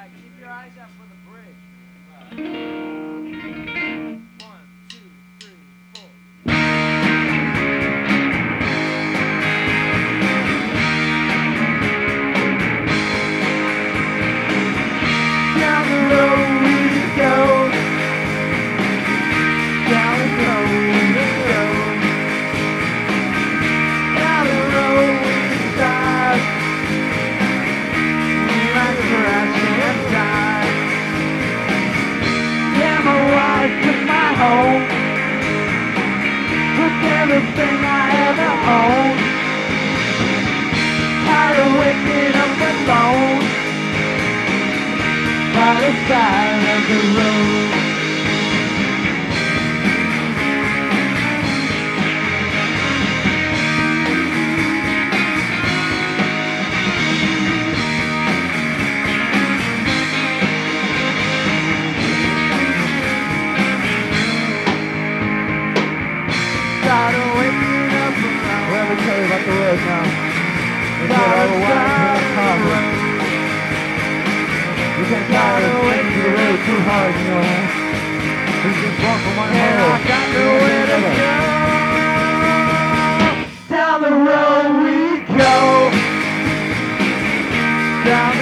Everything I ever owned, tired of waking up alone by the side of the road. Tired of waking up alone. Well, let me tell you about the road now. They said all the wires in the car. You can't drive the road too hard, you know. You just walk on my And I got nowhere to go. Down the road we go. Down